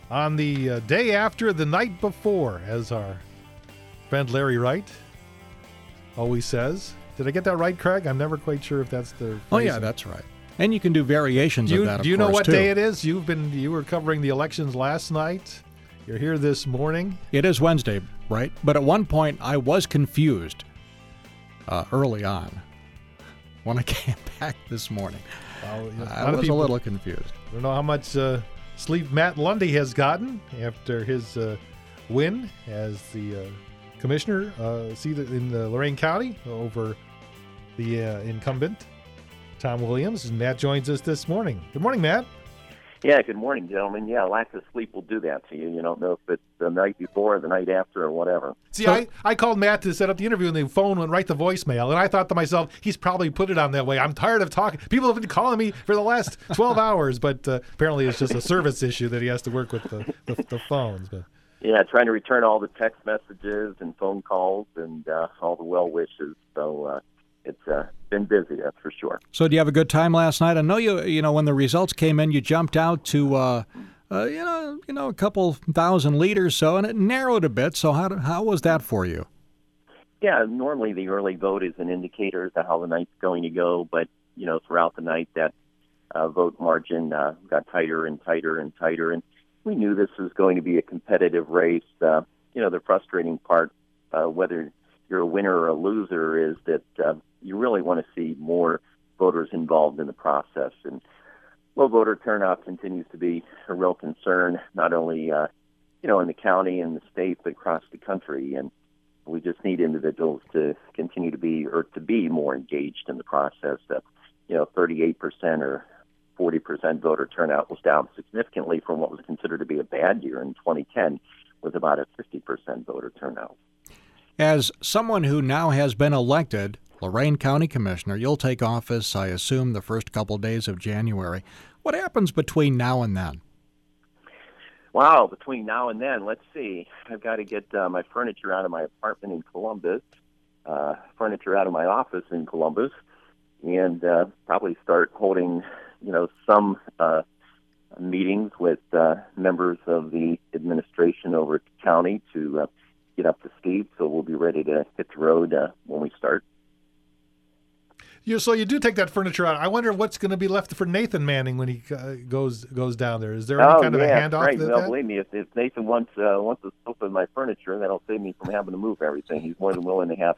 on the day after the night before, as our friend Larry Wright always says. Did I get that right, Craig? I'm never quite sure if that's the phrasing. Oh, yeah, that's right. And you can do variations of that, of course, do you know what too. day it is? You were covering the elections last night. You're here this morning. It is Wednesday, right? But at one point, I was confused early on when I came back this morning. I was a little confused. I don't know how much sleep Matt Lundy has gotten after his win as the commissioner seated in Lorain County over the incumbent, Tom Williams. And Matt joins us this morning. Good morning, Matt. Yeah, good morning, gentlemen. Yeah, lack of sleep will do that to you. You don't know if it's the night before or the night after or whatever. See, I called Matt to set up the interview, and the phone went right to voicemail. And I thought to myself, he's probably put it on that way. I'm tired of talking. People have been calling me for the last 12 hours, but apparently it's just a service issue that he has to work with the phones. But yeah, trying to return all the text messages and phone calls and all the well wishes. So it's been busy, that's for sure. So do you have a good time last night? I know you know when the results came in, you jumped out to a couple thousand lead or so, and it narrowed a bit. So how was that for you? Yeah, normally the early vote is an indicator as to how the night's going to go, but throughout the night that vote margin got tighter and tighter and tighter, and we knew this was going to be a competitive race. The frustrating part, whether you're a winner or a loser, is that you really want to see more voters involved in the process. And low voter turnout continues to be a real concern, not only in the county and the state, but across the country. And we just need individuals to continue to be more engaged in the process. 38% or 40% voter turnout was down significantly from what was considered to be a bad year in 2010, with about a 50% voter turnout. As someone who now has been elected Lorain County Commissioner, you'll take office, I assume, the first couple days of January. What happens between now and then? Wow, between now and then, let's see. I've got to get my furniture out of my apartment in Columbus, furniture out of my office in Columbus, and probably start holding, some meetings with members of the administration over at the county to get up to speed. So we'll be ready to hit the road when we start. So you do take that furniture out. I wonder what's going to be left for Nathan Manning when he goes down there. Is there any kind of a handoff? Right. Well, believe me, if Nathan wants a sofa in my furniture, that'll save me from having to move everything. He's more than willing to have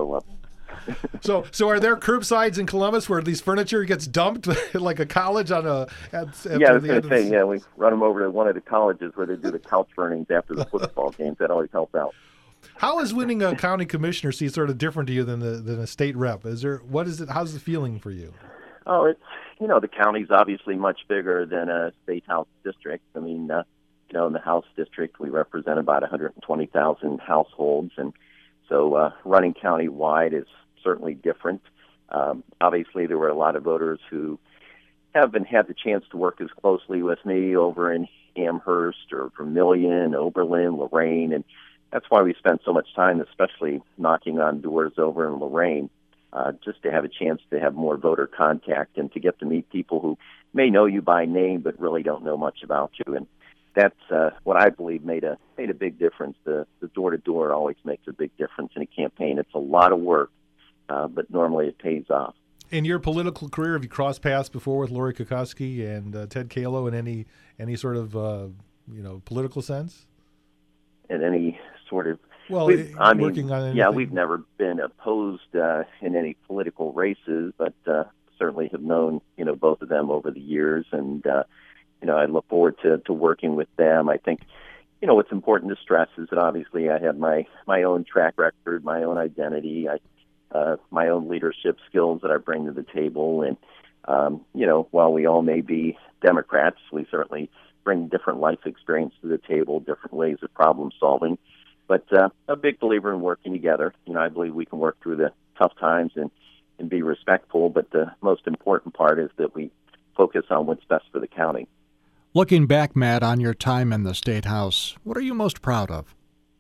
it. So are there curbsides in Columbus where these furniture gets dumped like a college on a? I was going to say, we run them over to one of the colleges where they do the couch burnings after the football games. That always helps out. How is winning a county commissioner seat sort of different to you than a state rep? How's the feeling for you? Oh, it's the county's obviously much bigger than a state house district. I mean, in the House district we represent about 120,000 households, and so running county-wide is certainly different. Obviously, there were a lot of voters who haven't had the chance to work as closely with me over in Amherst or Vermilion, Oberlin, Lorain, and that's why we spent so much time, especially knocking on doors over in Lorain, just to have a chance to have more voter contact and to get to meet people who may know you by name but really don't know much about you. And that's what I believe made a big difference. The door-to-door always makes a big difference in a campaign. It's a lot of work, but normally it pays off. In your political career, have you crossed paths before with Lori Kukoski and Ted Kalo in any sort of political sense? In any sort of working on anything? We've never been opposed in any political races, but certainly have known both of them over the years, and I look forward to working with them. I think what's important to stress is that obviously I have my own track record, my own identity, my own leadership skills that I bring to the table, and while we all may be Democrats, we certainly bring different life experience to the table, different ways of problem solving. But a big believer in working together. I believe we can work through the tough times and be respectful, but the most important part is that we focus on what's best for the county. Looking back, Matt, on your time in the State House, what are you most proud of?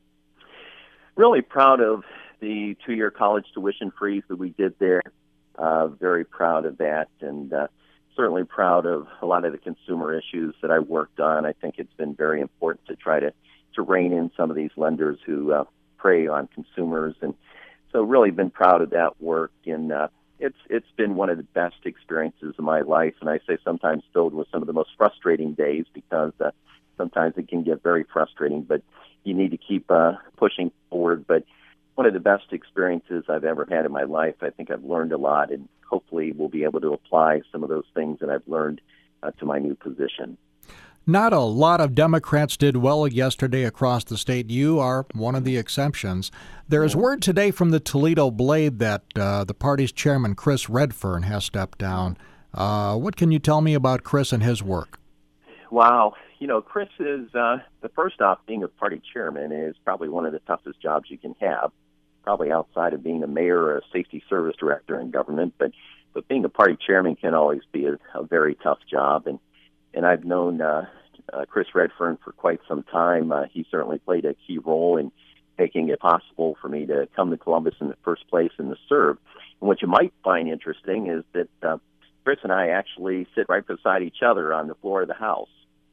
Really proud of the 2-year college tuition freeze that we did there. Very proud of that, and certainly proud of a lot of the consumer issues that I worked on. I think it's been very important to try to rein in some of these lenders who prey on consumers, and so really been proud of that work. And it's been one of the best experiences of my life, and I say sometimes filled with some of the most frustrating days, because sometimes it can get very frustrating, but you need to keep pushing forward. But one of the best experiences I've ever had in my life. I think I've learned a lot, and hopefully we'll be able to apply some of those things that I've learned to my new position. Not a lot of Democrats did well yesterday across the state. You are one of the exceptions. There is word today from the Toledo Blade that the party's chairman, Chris Redfern, has stepped down. What can you tell me about Chris and his work? Wow. Chris is, the first off, being a party chairman is probably one of the toughest jobs you can have, probably outside of being a mayor or a safety service director in government. But being a party chairman can always be a very tough job. And I've known Chris Redfern for quite some time. He certainly played a key role in making it possible for me to come to Columbus in the first place and to serve. And what you might find interesting is that Chris and I actually sit right beside each other on the floor of the House.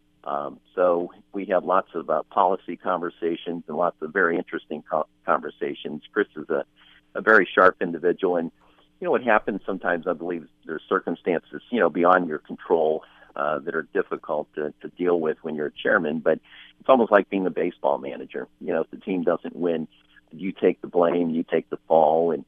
So we have lots of policy conversations and lots of very interesting conversations. Chris is a very sharp individual, and what happens sometimes, I believe there's circumstances beyond your control that are difficult to deal with when you're a chairman. But it's almost like being a baseball manager. If the team doesn't win, you take the blame, you take the fall, and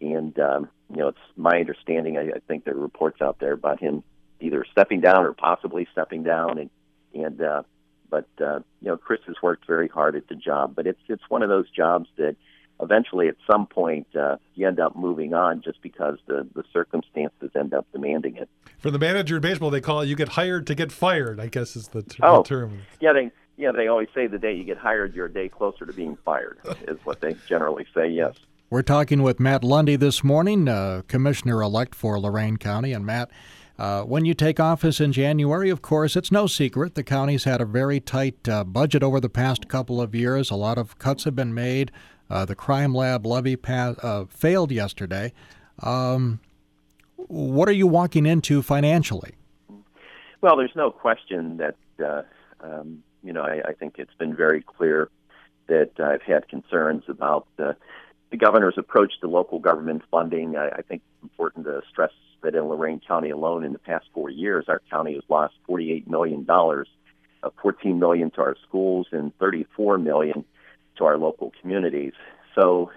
it's my understanding. I think there are reports out there about him either stepping down or possibly stepping down, but Chris has worked very hard at the job. But it's one of those jobs that eventually, at some point, you end up moving on just because the circumstances end up demanding it. For the manager in baseball, they call it, you get hired to get fired, I guess is the term. Yeah, they always say the day you get hired, you're a day closer to being fired, is what they generally say, yes. We're talking with Matt Lundy this morning, Commissioner-elect for Lorain County. And Matt, when you take office in January, of course, it's no secret the county's had a very tight budget over the past couple of years. A lot of cuts have been made. The crime lab levy failed yesterday. What are you walking into financially? Well, there's no question that, I think it's been very clear that I've had concerns about the governor's approach to local government funding. I think it's important to stress that in Lorain County alone in the past 4 years, our county has lost $48 million, $14 million to our schools and $34 million to our local communities. So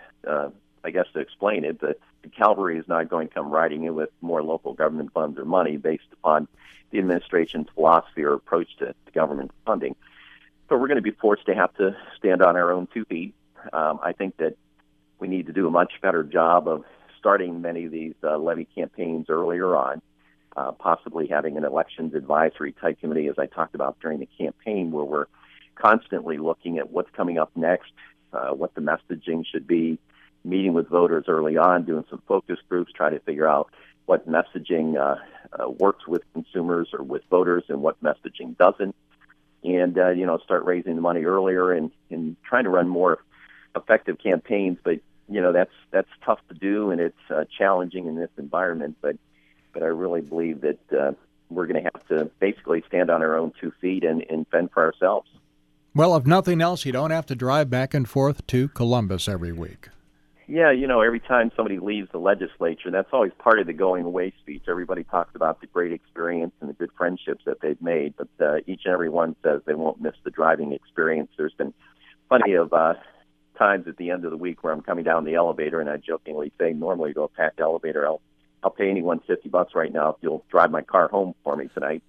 I guess to explain it, the cavalry is not going to come riding in with more local government funds or money based upon the administration's philosophy or approach to government funding. So we're going to be forced to have to stand on our own 2 feet. I think that we need to do a much better job of starting many of these levy campaigns earlier on, possibly having an elections advisory type committee, as I talked about during the campaign, where we're constantly looking at what's coming up next, what the messaging should be, meeting with voters early on, doing some focus groups, try to figure out what messaging works with consumers or with voters and what messaging doesn't, and start raising the money earlier and trying to run more effective campaigns. But that's tough to do, and it's challenging in this environment. But I really believe that we're going to have to basically stand on our own 2 feet and fend for ourselves. Well, if nothing else, you don't have to drive back and forth to Columbus every week. Yeah, every time somebody leaves the legislature, that's always part of the going away speech. Everybody talks about the great experience and the good friendships that they've made, but each and every one says they won't miss the driving experience. There's been plenty of times at the end of the week where I'm coming down the elevator and I jokingly say, normally to a packed elevator, I'll pay anyone $50 right now if you'll drive my car home for me tonight.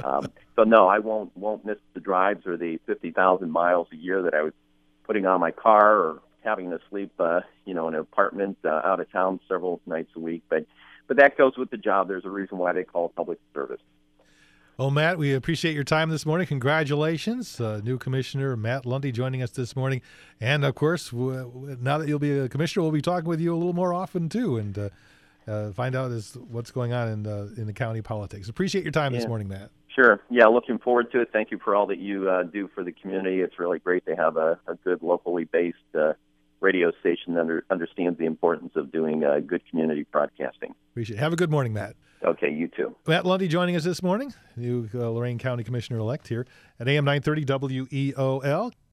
So no, I won't miss the drives or the 50,000 miles a year that I was putting on my car or having to sleep, in an apartment out of town several nights a week. But that goes with the job. There's a reason why they call it public service. Well, Matt, we appreciate your time this morning. Congratulations. New Commissioner Matt Lundy joining us this morning. And, of course, now that you'll be a commissioner, we'll be talking with you a little more often, too, and find out what's going on in the county politics. Appreciate your time this morning, Matt. Sure. Yeah, looking forward to it. Thank you for all that you do for the community. It's really great to have a good locally based radio station that understands the importance of doing good community broadcasting. Appreciate it. Have a good morning, Matt. Okay, you too. Matt Lundy joining us this morning, new Lorain County Commissioner-elect here at AM 930 WEOL.